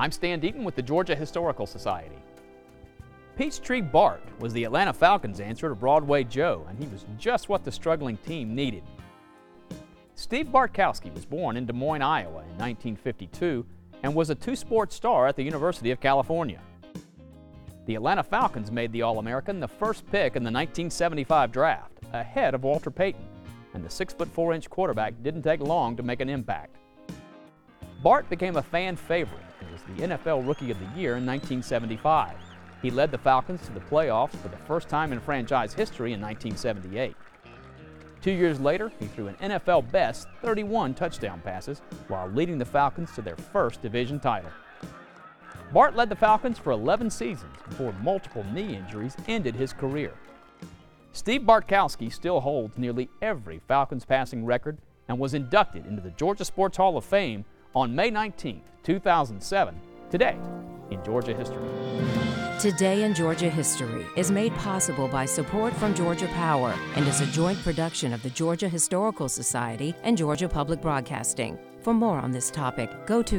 I'm Stan Deaton with the Georgia Historical Society. Peachtree Bart was the Atlanta Falcons' answer to Broadway Joe, and he was just what the struggling team needed. Steve Bartkowski was born in Des Moines, Iowa in 1952 and was a two-sport star at the University of California. The Atlanta Falcons made the All-American the first pick in the 1975 draft, ahead of Walter Payton, and the 6'4" quarterback didn't take long to make an impact. Bart became a fan favorite and was the NFL Rookie of the Year in 1975. He led the Falcons to the playoffs for the first time in franchise history in 1978. 2 years later, he threw an NFL best 31 touchdown passes while leading the Falcons to their first division title. Bart led the Falcons for 11 seasons before multiple knee injuries ended his career. Steve Bartkowski still holds nearly every Falcons passing record and was inducted into the Georgia Sports Hall of Fame on May 19, 2007, today in Georgia history. Today in Georgia History is made possible by support from Georgia Power and is a joint production of the Georgia Historical Society and Georgia Public Broadcasting. For more on this topic, go to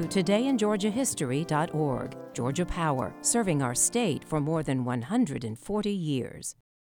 todayingeorgiahistory.org. Georgia Power, serving our state for more than 140 years.